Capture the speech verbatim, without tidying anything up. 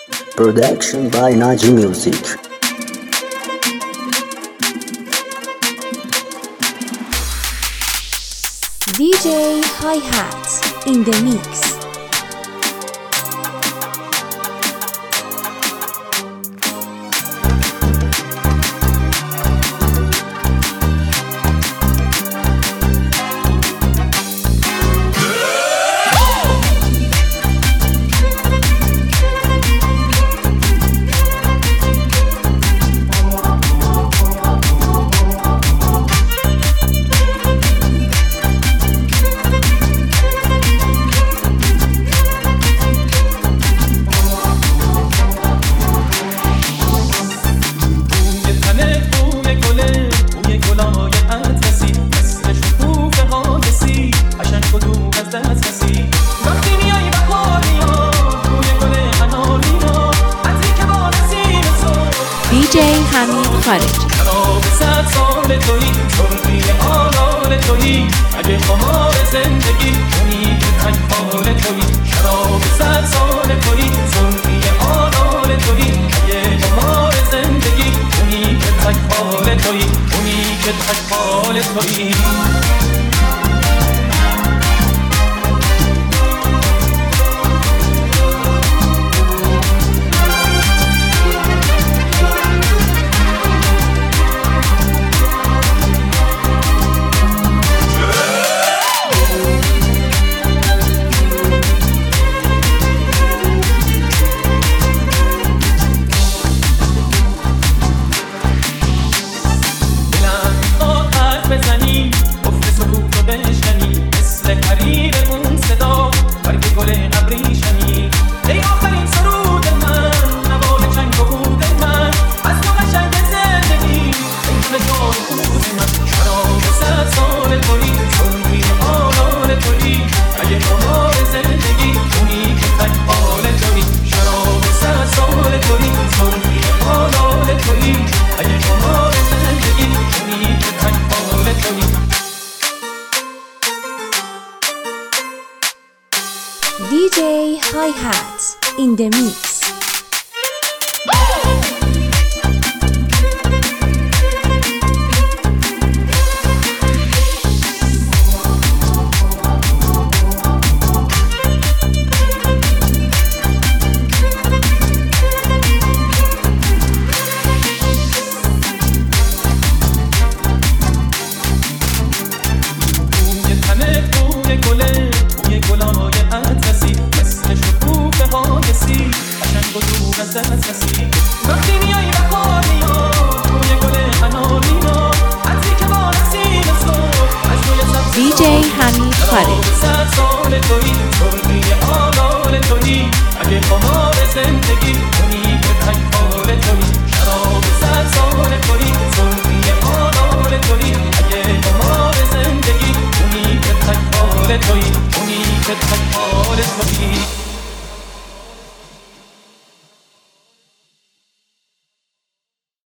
Production by Naji Music. D J Hi-Hats in the mix. دی جی حمید خارجی. شراب صد سال تویی، سرخی آلال تویی، اگه خمار زندگی کنی که تک حال تویی. شراب صد سال تویی، سرخی آلال تویی، اگه خمار زندگی کنی که تک حال تویی، کنی که تک حال تویی. دی جی Hi-Hats in the mix. وقتی میایی و خواهی ها روی گل انانینا عطری که با نسیم صبح از روی سبز دی جی حمید خارجی. صد سال تویی، سرخی آلال تویی، اگه خمار زندگی کنی که تک حال تویی. شراب صد سال تویی، سرخی آلال تویی، اگه خمار زندگی کنی که تک حال تویی، کنی که تک حال تویی.